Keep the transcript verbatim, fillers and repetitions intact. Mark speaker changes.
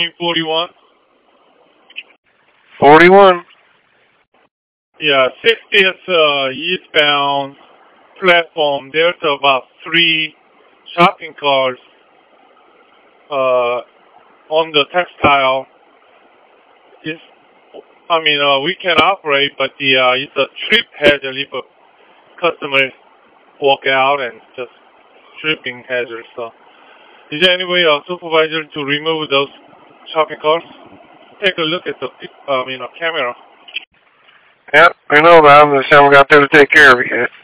Speaker 1: forty-one.
Speaker 2: forty-one.
Speaker 1: Yeah, sixtieth uh, eastbound platform. There's about three shopping carts uh, on the textile. It's, I mean, uh, we can operate, but the uh, it's a trip hazard if a customer walk out and just tripping hazard. So, is there any way, uh, supervisor, to remove those shopping carts? Take a look at the, uh, you know, camera.
Speaker 2: Yep, I know about them. Just haven't got there to take care of it yet.